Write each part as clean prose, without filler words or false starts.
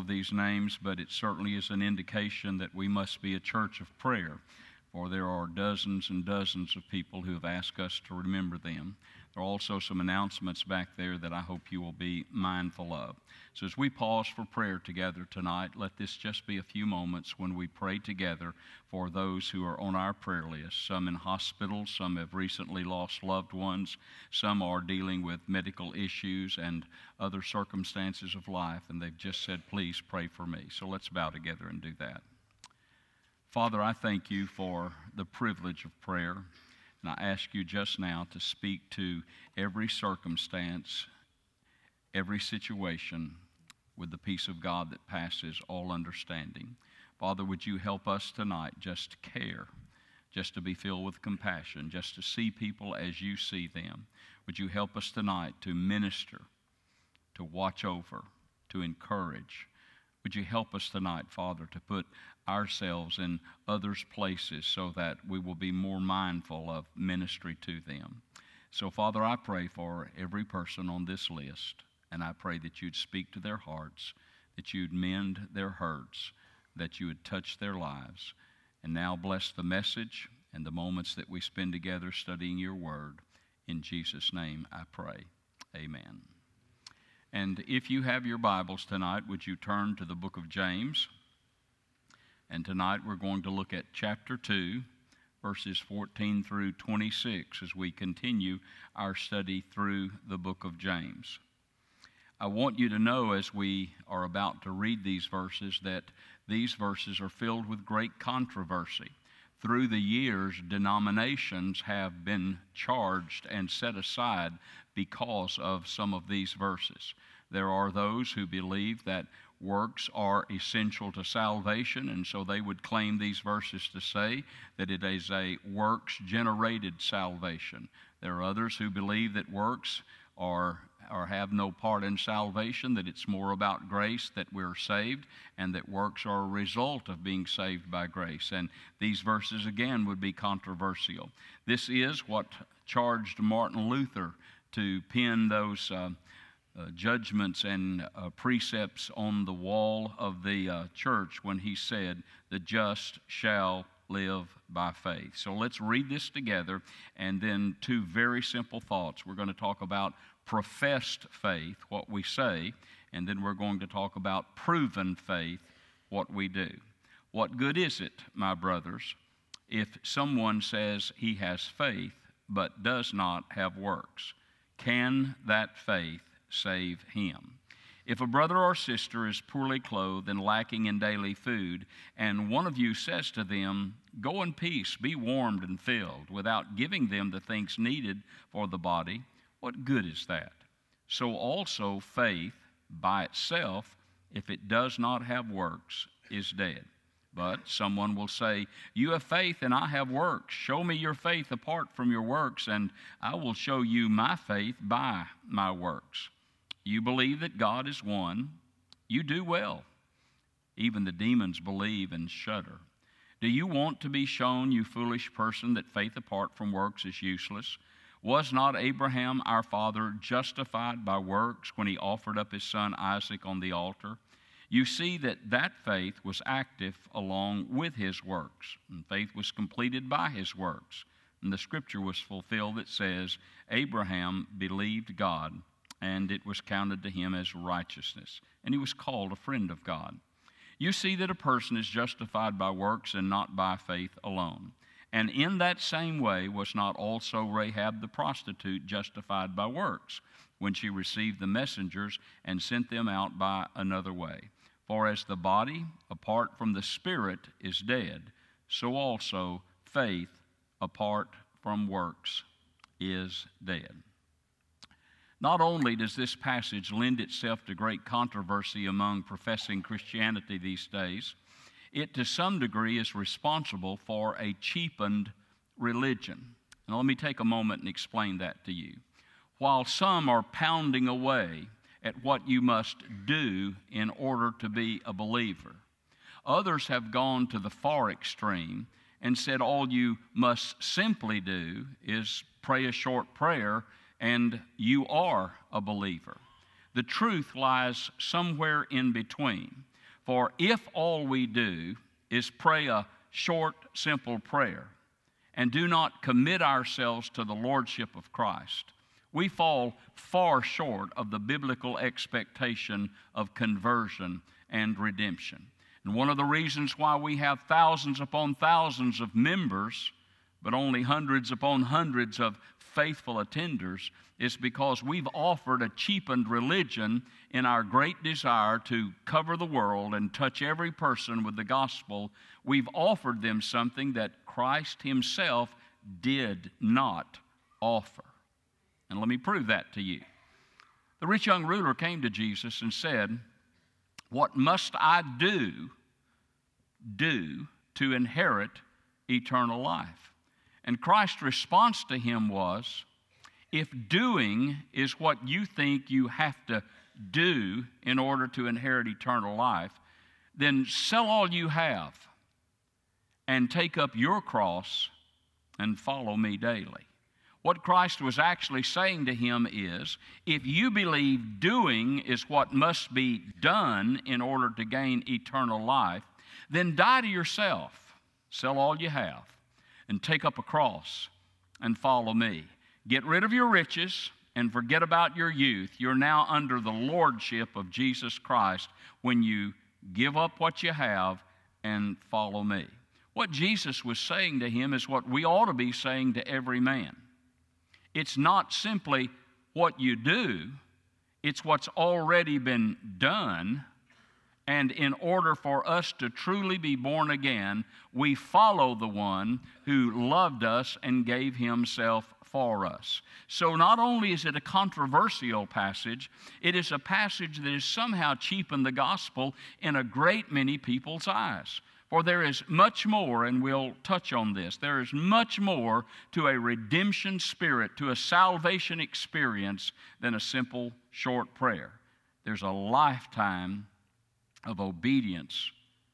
of these names, but it certainly is an indication that we must be a church of prayer, for there are dozens and dozens of people who have asked us to remember them. There are also some announcements back there that I hope you will be mindful of. So as we pause for prayer together tonight, let this just be a few moments when we pray together for those who are on our prayer list. Some in hospitals, some have recently lost loved ones, some are dealing with medical issues and other circumstances of life, and they've just said, please pray for me. So let's bow together and do that. Father, I thank you for the privilege of prayer. And I ask you just now to speak to every circumstance, every situation with the peace of God that passes all understanding. Father, would you help us tonight just to care, just to be filled with compassion, just to see people as you see them. Would you help us tonight to minister, to watch over, to encourage? Would you help us tonight, Father, to put ourselves in others' places so that we will be more mindful of ministry to them? So, Father, I pray for every person on this list, and I pray that you'd speak to their hearts, that you'd mend their hurts, that you would touch their lives. And now bless the message and the moments that we spend together studying your word. In Jesus' name I pray. Amen. And if you have your Bibles tonight, would you turn to the book of James? And tonight we're going to look at chapter 2, verses 14 through 26 as we continue our study through the book of James. I want you to know as we are about to read these verses that these verses are filled with great controversy. Through the years, denominations have been charged and set aside because of some of these verses. There are those who believe that works are essential to salvation, and so they would claim these verses to say that it is a works-generated salvation. There are others who believe that works have no part in salvation, that it's more about grace, that we're saved, and that works are a result of being saved by grace. And these verses, again, would be controversial. This is what charged Martin Luther to pen those judgments and precepts on the wall of the church when he said, "The just shall live by faith." So let's read this together, and then two very simple thoughts. We're going to talk about professed faith, what we say, and then we're going to talk about proven faith, what we do. What good is it, my brothers, if someone says he has faith but does not have works? Can that faith save him? If a brother or sister is poorly clothed and lacking in daily food, and one of you says to them, "Go in peace, be warmed and filled," without giving them the things needed for the body, what good is that? So also faith by itself, if it does not have works, is dead. But someone will say, "You have faith and I have works. Show me your faith apart from your works, and I will show you my faith by my works." You believe that God is one. You do well. Even the demons believe and shudder. Do you want to be shown, you foolish person, that faith apart from works is useless? Was not Abraham, our father, justified by works when he offered up his son Isaac on the altar? You see that faith was active along with his works, and faith was completed by his works. And the scripture was fulfilled that says, Abraham believed God, and it was counted to him as righteousness, and he was called a friend of God. You see that a person is justified by works and not by faith alone. And in that same way was not also Rahab the prostitute justified by works, when she received the messengers and sent them out by another way? For as the body apart from the spirit is dead, so also faith apart from works is dead. Not only does this passage lend itself to great controversy among professing Christianity these days, it to some degree is responsible for a cheapened religion. Now let me take a moment and explain that to you. While some are pounding away at what you must do in order to be a believer, others have gone to the far extreme and said all you must simply do is pray a short prayer and you are a believer. The truth lies somewhere in between. For if all we do is pray a short, simple prayer and do not commit ourselves to the Lordship of Christ, we fall far short of the biblical expectation of conversion and redemption. And one of the reasons why we have thousands upon thousands of members, but only hundreds upon hundreds of faithful attenders, is because we've offered a cheapened religion in our great desire to cover the world and touch every person with the gospel. We've offered them something that Christ Himself did not offer. And let me prove that to you. The rich young ruler came to Jesus and said, "What must I do to inherit eternal life?" And Christ's response to him was, if doing is what you think you have to do in order to inherit eternal life, then sell all you have and take up your cross and follow me daily. What Christ was actually saying to him is, if you believe doing is what must be done in order to gain eternal life, then die to yourself, sell all you have, and take up a cross and follow me. Get rid of your riches and forget about your youth. You're now under the lordship of Jesus Christ when you give up what you have and follow me. What Jesus was saying to him is what we ought to be saying to every man. It's not simply what you do, it's what's already been done. And in order for us to truly be born again, we follow the one who loved us and gave himself for us. So not only is it a controversial passage, it is a passage that has somehow cheapened the gospel in a great many people's eyes. For there is much more, and we'll touch on this, there is much more to a redemption spirit, to a salvation experience than a simple short prayer. There's a lifetime of obedience,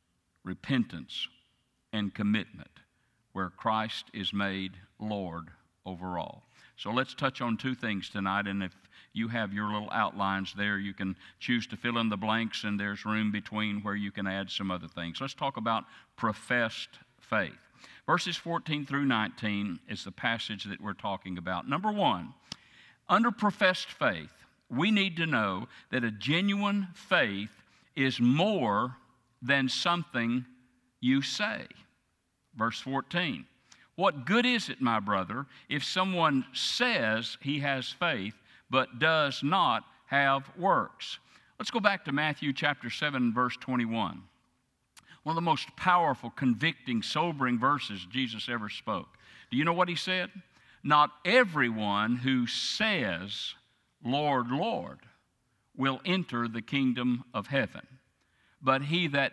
repentance, and commitment where Christ is made Lord over all. So let's touch on two things tonight, and if you have your little outlines there, you can choose to fill in the blanks, and there's room between where you can add some other things. Let's talk about professed faith. Verses 14 through 19 is the passage that we're talking about. Number one, under professed faith, we need to know that a genuine faith is more than something you say. Verse 14, what good is it, my brother, if someone says he has faith but does not have works? Let's go back to Matthew chapter 7, verse 21. One of the most powerful, convicting, sobering verses Jesus ever spoke. Do you know what he said? Not everyone who says, Lord, Lord, will enter the kingdom of heaven, but he that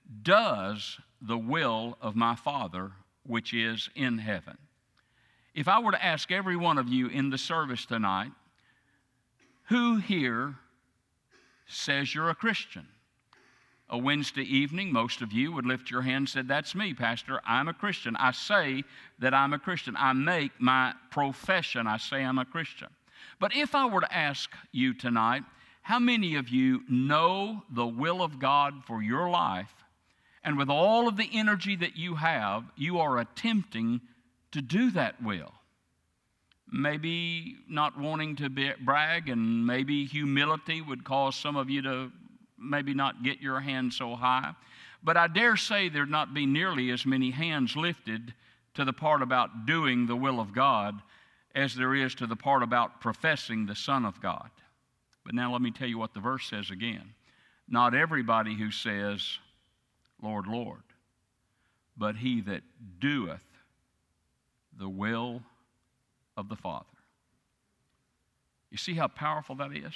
does the will of my Father which is in heaven. If I were to ask every one of you in the service tonight, who here says you're a Christian? A Wednesday evening, most of you would lift your hand and say, that's me, Pastor. I'm a Christian. I say that I'm a Christian. I make my profession. I say I'm a Christian. But if I were to ask you tonight, how many of you know the will of God for your life, and with all of the energy that you have, you are attempting to do that will? Maybe not wanting to brag, and maybe humility would cause some of you to maybe not get your hand so high. But I dare say there'd not be nearly as many hands lifted to the part about doing the will of God as there is to the part about professing the Son of God. But now let me tell you what the verse says again. Not everybody who says, Lord, Lord, but he that doeth the will of the Father. You see how powerful that is?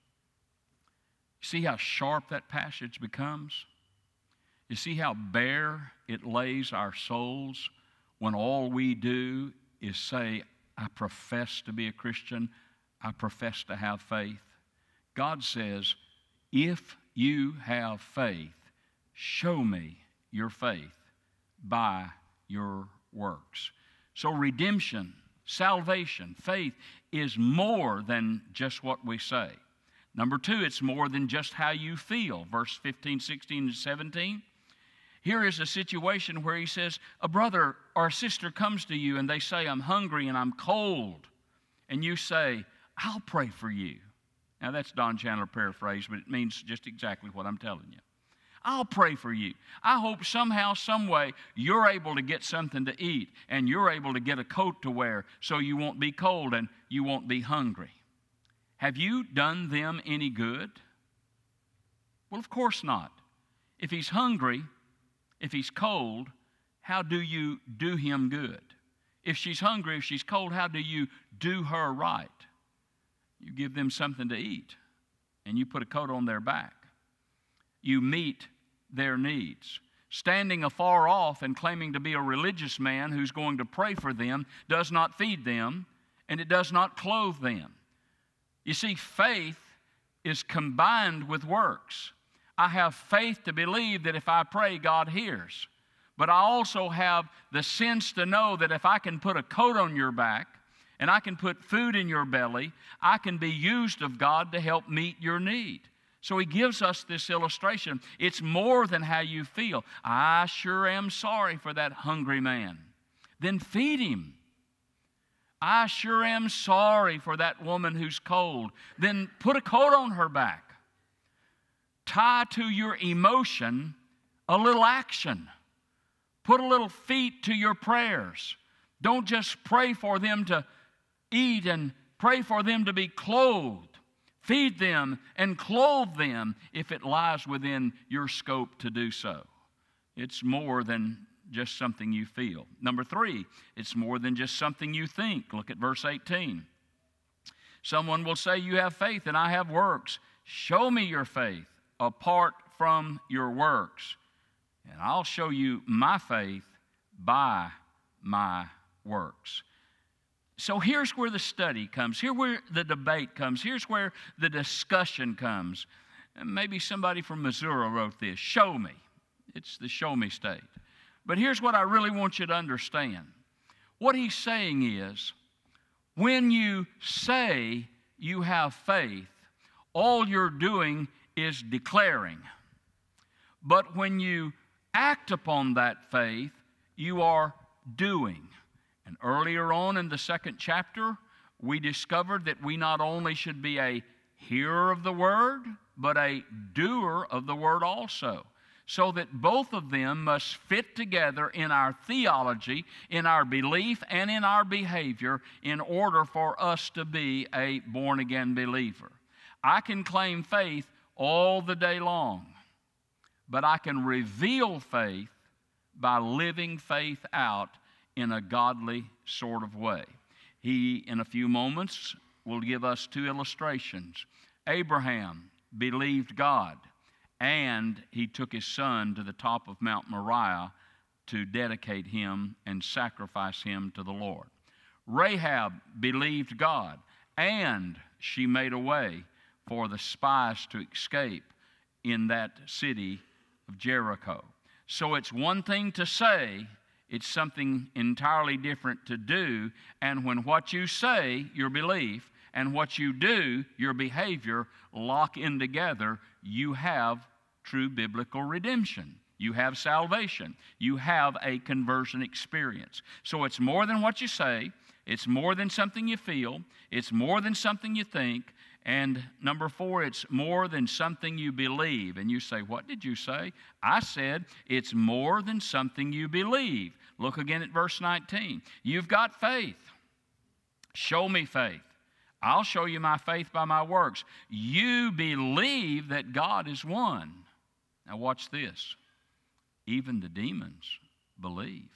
See how sharp that passage becomes? You see how bare it lays our souls when all we do is say, I profess to be a Christian, I profess to have faith. God says, if you have faith, show me your faith by your works. So redemption, salvation, faith is more than just what we say. Number two, it's more than just how you feel. Verse 15, 16, and 17. Here is a situation where he says, a brother or a sister comes to you and they say, I'm hungry and I'm cold. And you say, I'll pray for you. Now that's Don Chandler paraphrase, but it means just exactly what I'm telling you. I'll pray for you. I hope somehow, some way, you're able to get something to eat and you're able to get a coat to wear so you won't be cold and you won't be hungry. Have you done them any good? Well, of course not. If he's hungry, if he's cold, how do you do him good? If she's hungry, if she's cold, how do you do her right? You give them something to eat, and you put a coat on their back. You meet their needs. Standing afar off and claiming to be a religious man who's going to pray for them does not feed them, and it does not clothe them. You see, faith is combined with works. I have faith to believe that if I pray, God hears. But I also have the sense to know that if I can put a coat on your back and I can put food in your belly, I can be used of God to help meet your need. So he gives us this illustration. It's more than how you feel. I sure am sorry for that hungry man. Then feed him. I sure am sorry for that woman who's cold. Then put a coat on her back. Tie to your emotion a little action. Put a little feet to your prayers. Don't just pray for them to eat and pray for them to be clothed. Feed them and clothe them if it lies within your scope to do so. It's more than just something you feel. Number three, it's more than just something you think. Look at verse 18. Someone will say, you have faith and I have works. Show me your faith apart from your works, and I'll show you my faith by my works. So here's where the study comes. Here's where the debate comes. Here's where the discussion comes. And maybe somebody from Missouri wrote this. Show me. It's the show me state. But here's what I really want you to understand. What he's saying is, when you say you have faith, all you're doing is declaring. But when you act upon that faith, you are doing. And earlier on in the second chapter, we discovered that we not only should be a hearer of the word, but a doer of the word also. So that both of them must fit together in our theology, in our belief, and in our behavior in order for us to be a born-again believer. I can claim faith all the day long, but I can reveal faith by living faith out in a godly sort of way. He, in a few moments, will give us two illustrations. Abraham believed God, and he took his son to the top of Mount Moriah to dedicate him and sacrifice him to the Lord. Rahab believed God, and she made a way for the spies to escape in that city of Jericho. So it's one thing to say, it's something entirely different to do, and when what you say, your belief, and what you do, your behavior, lock in together, you have true biblical redemption. You have salvation. You have a conversion experience. So it's more than what you say. It's more than something you feel. It's more than something you think. And number four, it's more than something you believe. And you say, what did you say? I said, it's more than something you believe. Look again at verse 19. You've got faith. Show me faith. I'll show you my faith by my works. You believe that God is one. Now watch this. Even the demons believe.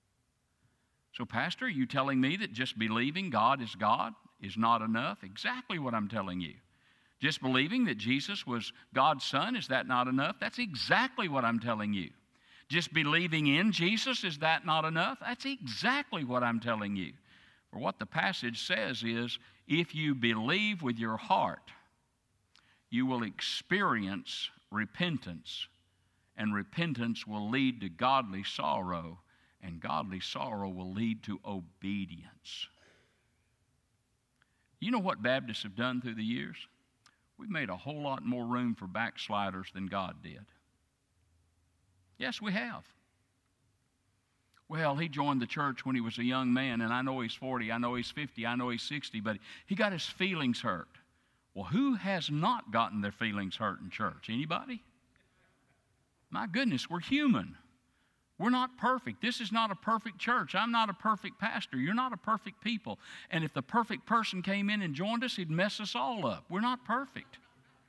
So, Pastor, are you telling me that just believing God is God is not enough? Exactly what I'm telling you. Just believing that Jesus was God's Son, is that not enough? That's exactly what I'm telling you. Just believing in Jesus, is that not enough? That's exactly what I'm telling you. For what the passage says is, if you believe with your heart, you will experience repentance, and repentance will lead to godly sorrow, and godly sorrow will lead to obedience. You know what Baptists have done through the years? we've made a whole lot more room for backsliders than God did. Yes, we have. Well, he joined the church when he was a young man, and I know he's 40, I know he's 50, I know he's 60, but he got his feelings hurt. Well, who has not gotten their feelings hurt in church? Anybody? My goodness, we're human. We're not perfect. This is not a perfect church. I'm not a perfect pastor. You're not a perfect people. And if the perfect person came in and joined us, he'd mess us all up. We're not perfect.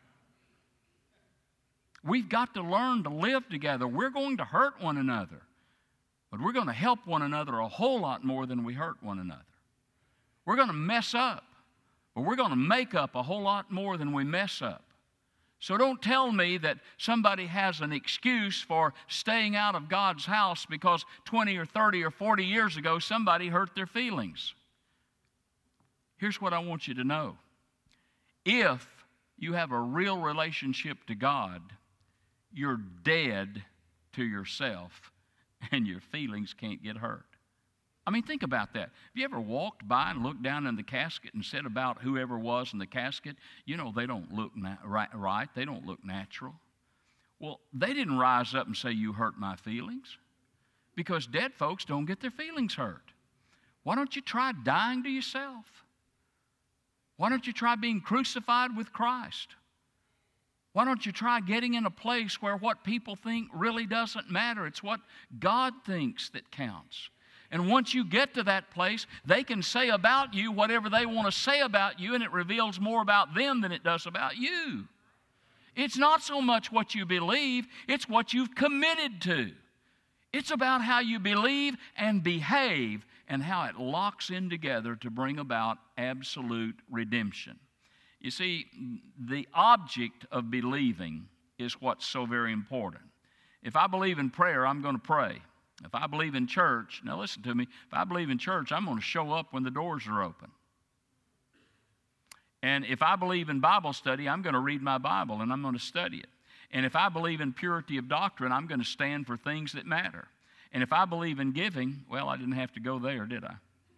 We've got to learn to live together. We're going to hurt one another, but we're going to help one another a whole lot more than we hurt one another. We're going to mess up, but we're going to make up a whole lot more than we mess up. So don't tell me that somebody has an excuse for staying out of God's house because 20 or 30 or 40 years ago somebody hurt their feelings. Here's what I want you to know. If you have a real relationship to God, you're dead to yourself and your feelings can't get hurt. I mean, think about that. Have you ever walked by and looked down in the casket and said about whoever was in the casket, you know, they don't look right, they don't look natural? Well, they didn't rise up and say, you hurt my feelings, because dead folks don't get their feelings hurt. Why don't you try dying to yourself? Why don't you try being crucified with Christ? Why don't you try getting in a place where what people think really doesn't matter? It's what God thinks that counts. And once you get to that place, they can say about you whatever they want to say about you, and it reveals more about them than it does about you. It's not so much what you believe, it's what you've committed to. It's about how you believe and behave and how it locks in together to bring about absolute redemption. You see, the object of believing is what's so very important. If I believe in prayer, I'm going to pray. If I believe in church, now listen to me, if I believe in church, I'm going to show up when the doors are open. And if I believe in Bible study, I'm going to read my Bible and I'm going to study it. And if I believe in purity of doctrine, I'm going to stand for things that matter. And if I believe in giving, well, I didn't have to go there, did I?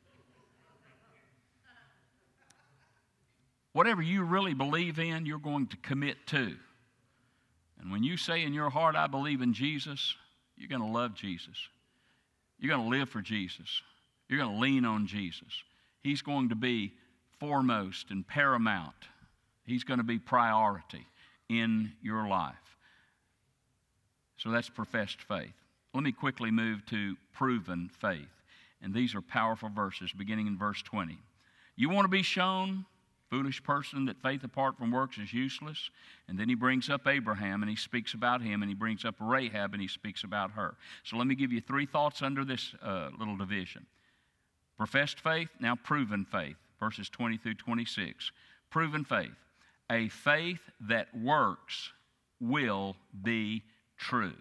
Whatever you really believe in, you're going to commit to. And when you say in your heart, I believe in Jesus, you're going to love Jesus. You're going to live for Jesus. You're going to lean on Jesus. He's going to be foremost and paramount. He's going to be priority in your life. So that's professed faith. Let me quickly move to proven faith. And these are powerful verses beginning in verse 20. You want to be shown, foolish person, that faith apart from works is useless? And then he brings up Abraham and he speaks about him, and he brings up Rahab and he speaks about her. So let me give you three thoughts under this little division. Professed faith, now proven faith, verses 20 through 26. Proven faith, a faith that works will be true.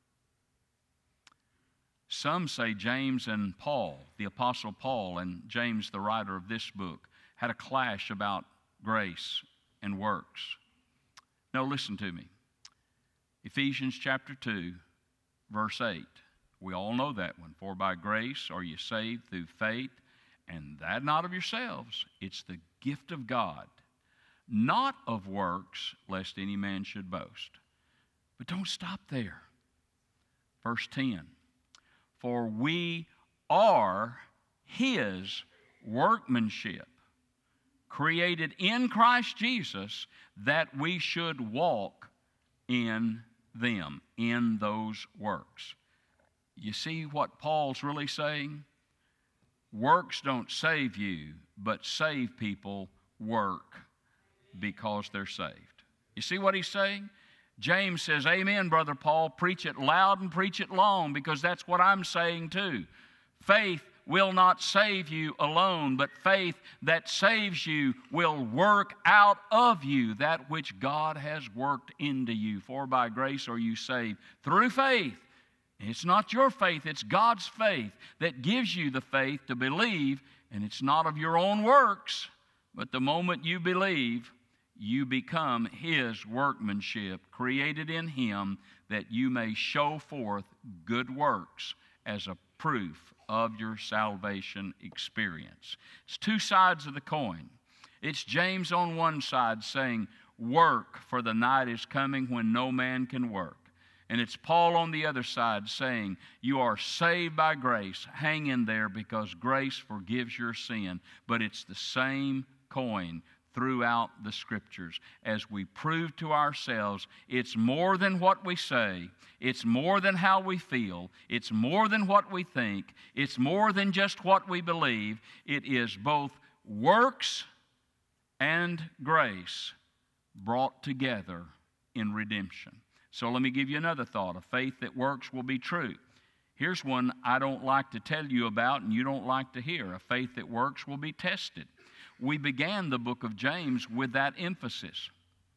Some say James and Paul, the Apostle Paul and James, the writer of this book, had a clash about grace and works. No, listen to me. Ephesians chapter 2, verse 8. We all know that one. For by grace are you saved through faith, and that not of yourselves. It's the gift of God, not of works, lest any man should boast. But don't stop there. Verse 10. For we are His workmanship, created in Christ Jesus, that we should walk in them, in those works. You see what Paul's really saying? Works don't save you, but save people work because they're saved. You see what he's saying? James says, amen, Brother Paul, preach it loud and preach it long, because that's what I'm saying too. Faith will not save you alone, but faith that saves you will work out of you that which God has worked into you. For by grace are you saved through faith. It's not your faith, it's God's faith that gives you the faith to believe, and it's not of your own works, but the moment you believe, you become His workmanship, created in Him, that you may show forth good works as a proof of your salvation experience. It's two sides of the coin. It's James on one side saying, work, for the night is coming when no man can work. And it's Paul on the other side saying, you are saved by grace. Hang in there, because grace forgives your sin. But it's the same coin throughout the Scriptures. As we prove to ourselves, it's more than what we say. It's more than how we feel. It's more than what we think. It's more than just what we believe. It is both works and grace brought together in redemption. So let me give you another thought. A faith that works will be true. Here's one I don't like to tell you about and you don't like to hear. A faith that works will be tested. We began the book of James with that emphasis.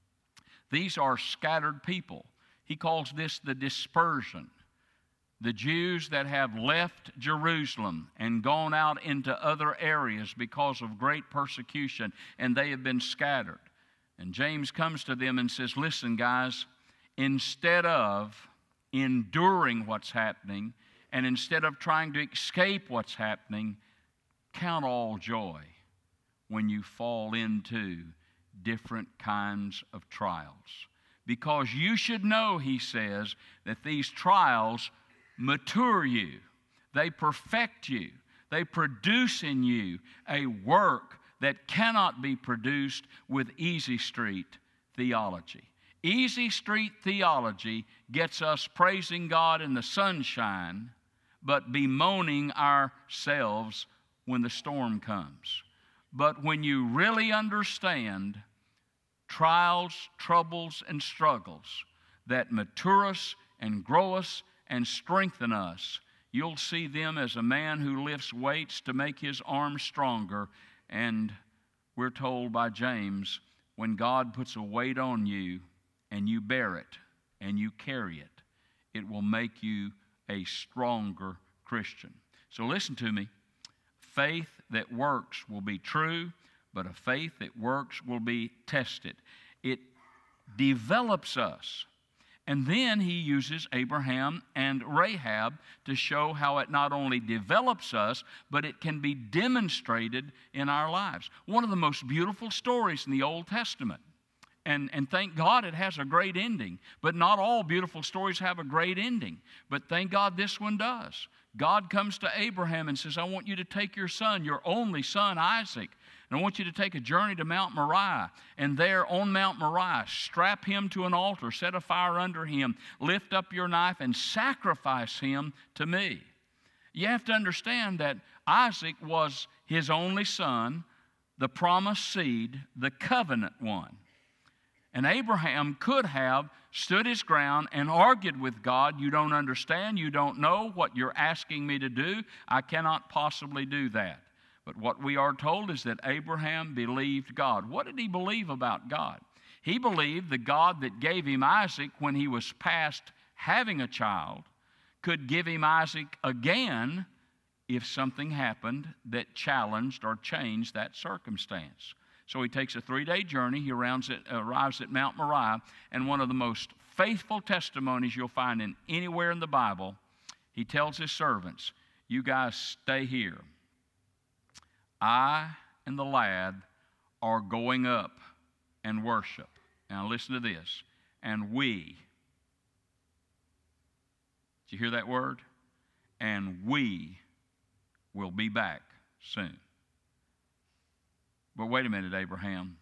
These are scattered people. He calls this the dispersion. The Jews that have left Jerusalem and gone out into other areas because of great persecution, and they have been scattered. And James comes to them and says, listen, guys, instead of enduring what's happening and instead of trying to escape what's happening, count all joy when you fall into different kinds of trials. Because you should know, he says, that these trials mature you. They perfect you. They produce in you a work that cannot be produced with easy street theology. Easy street theology gets us praising God in the sunshine, but bemoaning ourselves when the storm comes. But when you really understand trials, troubles, and struggles that mature us and grow us and strengthen us, you'll see them as a man who lifts weights to make his arms stronger. And we're told by James, when God puts a weight on you and you bear it and you carry it, it will make you a stronger Christian. So listen to me. Faith that works will be true, but a faith that works will be tested. It develops us. And then he uses Abraham and Rahab to show how it not only develops us, but it can be demonstrated in our lives. One of the most beautiful stories in the Old Testament. And thank God it has a great ending. But not all beautiful stories have a great ending. But thank God this one does. God comes to Abraham and says, I want you to take your son, your only son, Isaac, and I want you to take a journey to Mount Moriah. And there on Mount Moriah, strap him to an altar, set a fire under him, lift up your knife, and sacrifice him to me. You have to understand that Isaac was his only son, the promised seed, the covenant one. And Abraham could have stood his ground and argued with God, you don't understand, you don't know what you're asking me to do, I cannot possibly do that. But what we are told is that Abraham believed God. What did he believe about God? He believed the God that gave him Isaac when he was past having a child could give him Isaac again if something happened that challenged or changed that circumstance. So he takes a 3-day journey. He arrives at Mount Moriah, and one of the most faithful testimonies you'll find in anywhere in the Bible, he tells his servants, you guys stay here. I and the lad are going up and worship. Now listen to this. And we, did you hear that word? And we will be back soon. But wait a minute, Abraham.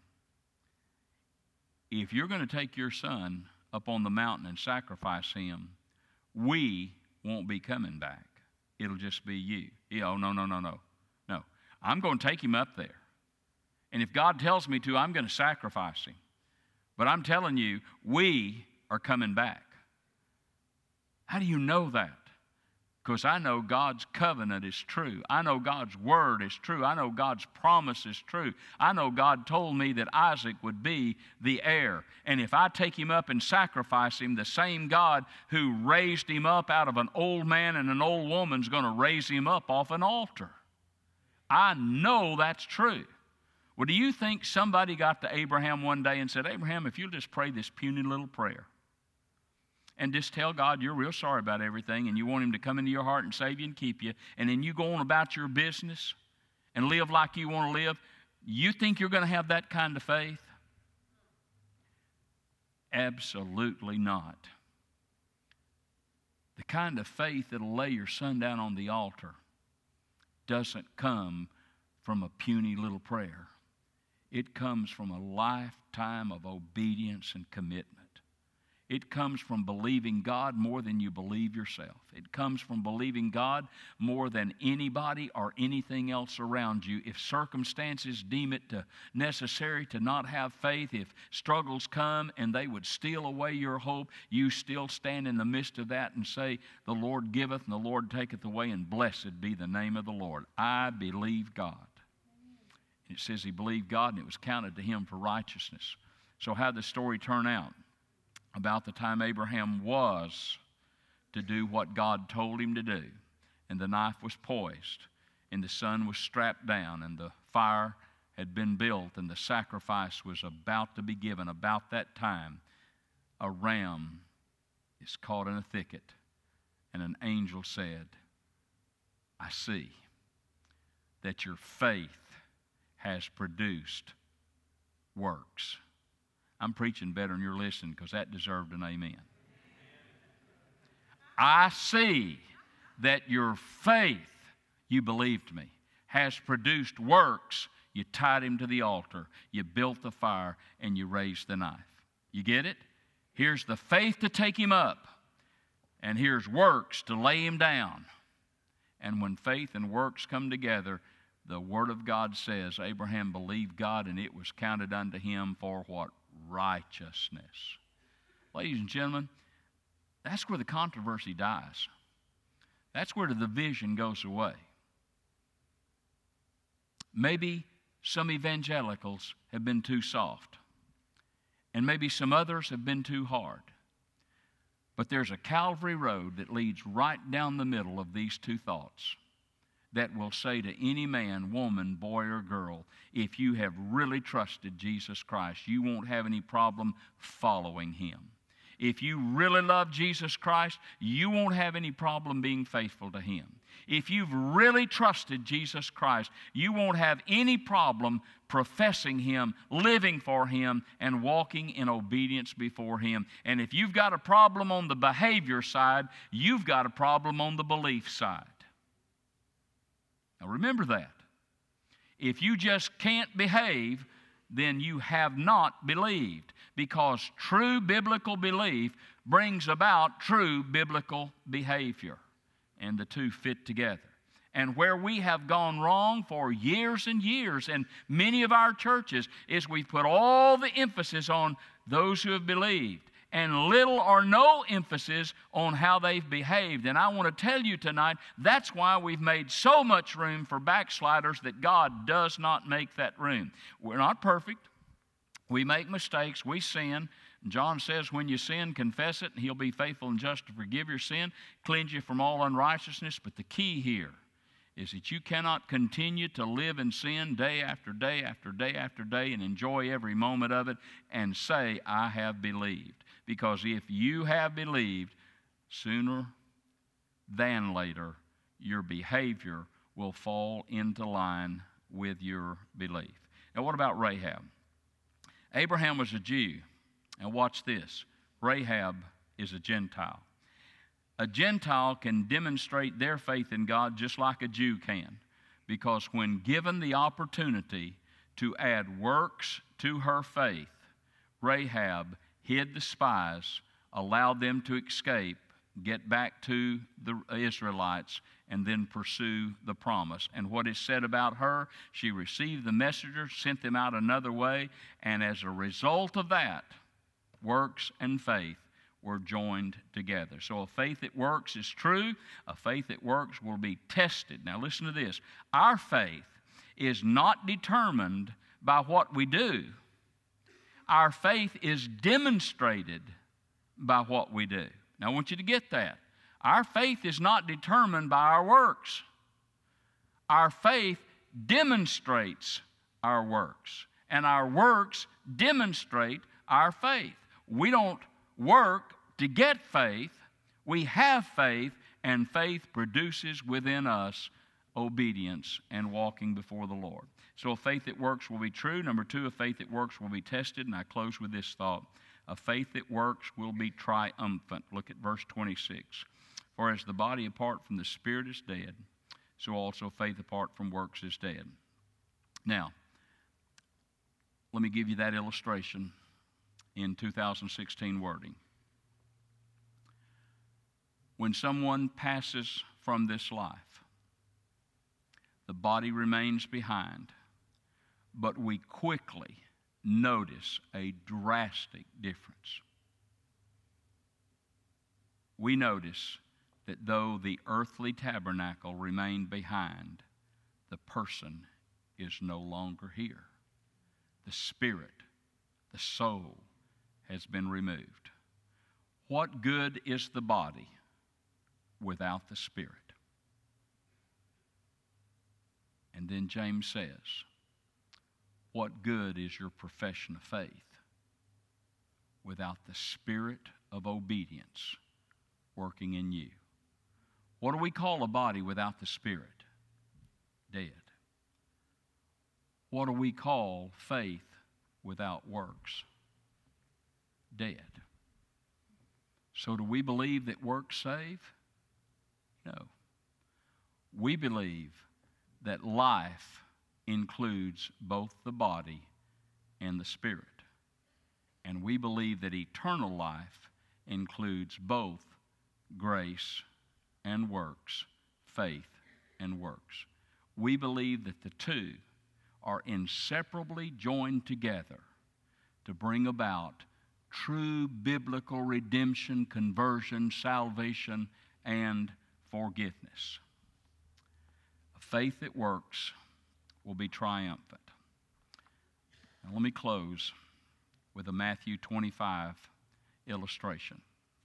If you're going to take your son up on the mountain and sacrifice him, we won't be coming back. It'll just be you. Oh, no. No. I'm going to take him up there. And if God tells me to, I'm going to sacrifice him. But I'm telling you, we are coming back. How do you know that? Because I know God's covenant is true. I know God's word is true. I know God's promise is true. I know God told me that Isaac would be the heir. And if I take him up and sacrifice him, the same God who raised him up out of an old man and an old woman is going to raise him up off an altar. I know that's true. Well, do you think somebody got to Abraham one day and said, Abraham, if you'll just pray this puny little prayer, and just tell God you're real sorry about everything and you want him to come into your heart and save you and keep you, and then you go on about your business and live like you want to live, you think you're going to have that kind of faith? Absolutely not. The kind of faith that'll lay your son down on the altar doesn't come from a puny little prayer. It comes from a lifetime of obedience and commitment. It comes from believing God more than you believe yourself. It comes from believing God more than anybody or anything else around you. If circumstances deem it necessary to not have faith, if struggles come and they would steal away your hope, you still stand in the midst of that and say, "The Lord giveth and the Lord taketh away, and blessed be the name of the Lord." I believe God. It says he believed God and it was counted to him for righteousness. So how did the story turn out? About the time Abraham was to do what God told him to do, and the knife was poised, and the sun was strapped down, and the fire had been built, and the sacrifice was about to be given. About that time, a ram is caught in a thicket, and an angel said, "I see that your faith has produced works." I'm preaching better than you're listening because that deserved an amen. I see that your faith, you believed me, has produced works. You tied him to the altar, you built the fire, and you raised the knife. You get it? Here's the faith to take him up, and here's works to lay him down. And when faith and works come together, the Word of God says Abraham believed God, and it was counted unto him for what? Righteousness. Ladies and gentlemen, that's where the controversy dies. That's where the division goes away. Maybe some evangelicals have been too soft, and maybe some others have been too hard. But there's a Calvary road that leads right down the middle of these two thoughts that will say to any man, woman, boy, or girl, if you have really trusted Jesus Christ, you won't have any problem following him. If you really love Jesus Christ, you won't have any problem being faithful to him. If you've really trusted Jesus Christ, you won't have any problem professing him, living for him, and walking in obedience before him. And if you've got a problem on the behavior side, you've got a problem on the belief side. Now remember that. If you just can't behave, then you have not believed, because true biblical belief brings about true biblical behavior, and the two fit together. And where we have gone wrong for years and years, and many of our churches, is we've put all the emphasis on those who have believed, and little or no emphasis on how they've behaved. And I want to tell you tonight, that's why we've made so much room for backsliders that God does not make that room. We're not perfect. We make mistakes. We sin. John says, when you sin, confess it, and he'll be faithful and just to forgive your sin, cleanse you from all unrighteousness. But the key here is that you cannot continue to live in sin day after day after day after day and enjoy every moment of it and say, "I have believed." Because if you have believed, sooner than later, your behavior will fall into line with your belief. Now, what about Rahab? Abraham was a Jew. Now, watch this. Rahab is a Gentile. A Gentile can demonstrate their faith in God just like a Jew can, because when given the opportunity to add works to her faith, Rahab hid the spies, allowed them to escape, get back to the Israelites, and then pursue the promise. And what is said about her, she received the messenger, sent them out another way, and as a result of that, works and faith were joined together. So a faith that works is true. A faith that works will be tested. Now listen to this. Our faith is not determined by what we do. Our faith is demonstrated by what we do. Now, I want you to get that. Our faith is not determined by our works. Our faith demonstrates our works, and our works demonstrate our faith. We don't work to get faith. We have faith, and faith produces within us obedience and walking before the Lord. So a faith that works will be true. Number two, a faith that works will be tested. And I close with this thought. A faith that works will be triumphant. Look at verse 26. For as the body apart from the Spirit is dead, so also faith apart from works is dead. Now, let me give you that illustration in 2016 wording. When someone passes from this life, the body remains behind, but we quickly notice a drastic difference. We notice that though the earthly tabernacle remained behind, the person is no longer here. The spirit, the soul, has been removed. What good is the body without the spirit? And then James says, what good is your profession of faith without the spirit of obedience working in you? What do we call a body without the spirit? Dead. What do we call faith without works? Dead. So do we believe that works save? No. We believe that life includes both the body and the spirit. And we believe that eternal life includes both grace and works, faith and works. We believe that the two are inseparably joined together to bring about true biblical redemption, conversion, salvation, and forgiveness. A faith that works will be triumphant. Now let me close with a Matthew 25 illustration.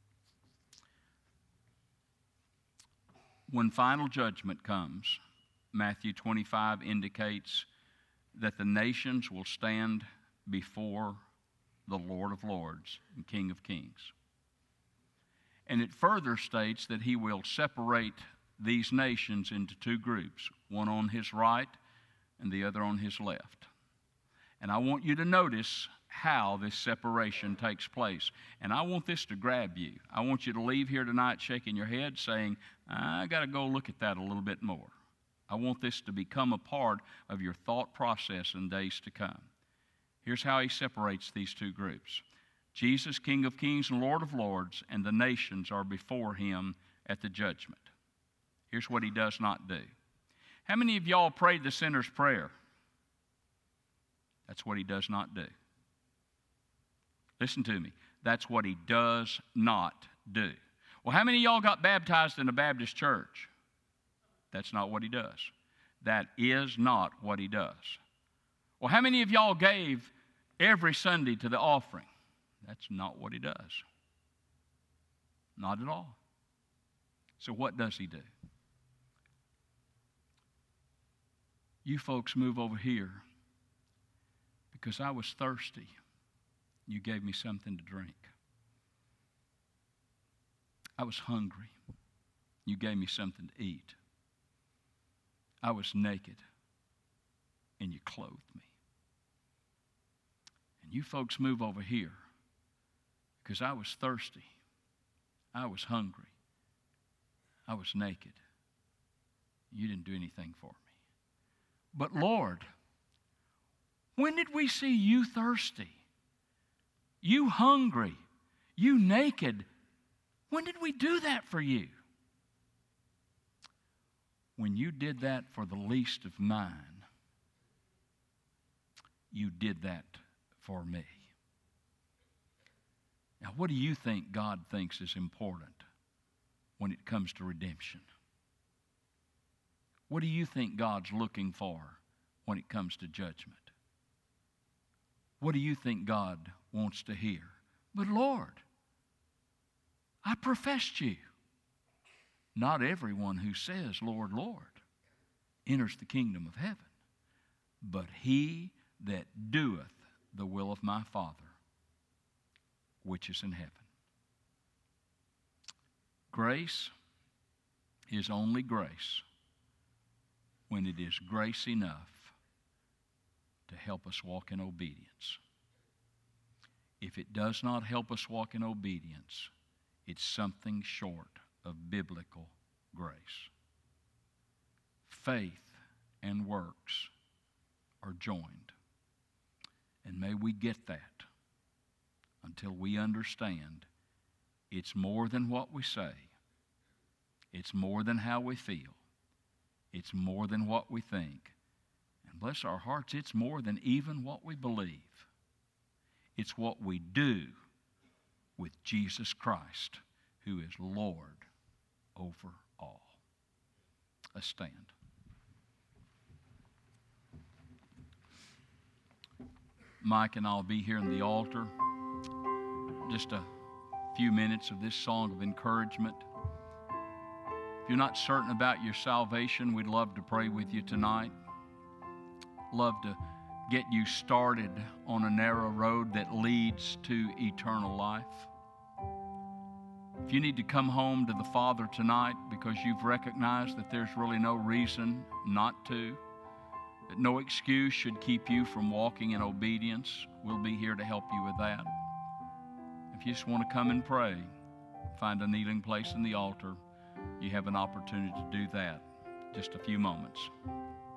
When final judgment comes, Matthew 25 indicates that the nations will stand before the Lord of Lords and King of Kings. And it further states that he will separate these nations into two groups, one on his right and the other on his left. And I want you to notice how this separation takes place. And I want this to grab you. I want you to leave here tonight shaking your head saying, I got to go look at that a little bit more. I want this to become a part of your thought process in days to come. Here's how he separates these two groups. Jesus, King of Kings and Lord of Lords, and the nations are before him at the judgment. Here's what he does not do. How many of y'all prayed the sinner's prayer? That's what he does not do. Listen to me. That's what he does not do. Well, how many of y'all got baptized in a Baptist church? That's not what he does. That is not what he does. Well, how many of y'all gave every Sunday to the offering? That's not what he does. Not at all. So what does he do? You folks move over here because I was thirsty. You gave me something to drink. I was hungry. You gave me something to eat. I was naked, and you clothed me. And you folks move over here because I was thirsty. I was hungry. I was naked. You didn't do anything for me. But Lord, when did we see you thirsty? You hungry? You naked? When did we do that for you? When you did that for the least of mine, you did that for me. Now, what do you think God thinks is important when it comes to redemption? What do you think God's looking for when it comes to judgment? What do you think God wants to hear? But Lord, I professed you. Not everyone who says, Lord, Lord, enters the kingdom of heaven, but he that doeth the will of my Father, which is in heaven. Grace is only grace when it is grace enough to help us walk in obedience. if it does not help us walk in obedience, it's something short of biblical grace. Faith and works are joined. And may we get that until we understand it's more than what we say. It's more than how we feel. It's more than what we think. And bless our hearts, it's more than even what we believe. It's what we do with Jesus Christ, who is Lord over all. Let's stand. Mike and I'll be here in the altar. Just a few minutes of this song of encouragement. If you're not certain about your salvation, we'd love to pray with you tonight. Love to get you started on a narrow road that leads to eternal life. If you need to come home to the Father tonight because you've recognized that there's really no reason not to, that no excuse should keep you from walking in obedience, we'll be here to help you with that. If you just want to come and pray, find a kneeling place in the altar, you have an opportunity to do that. Just a few moments.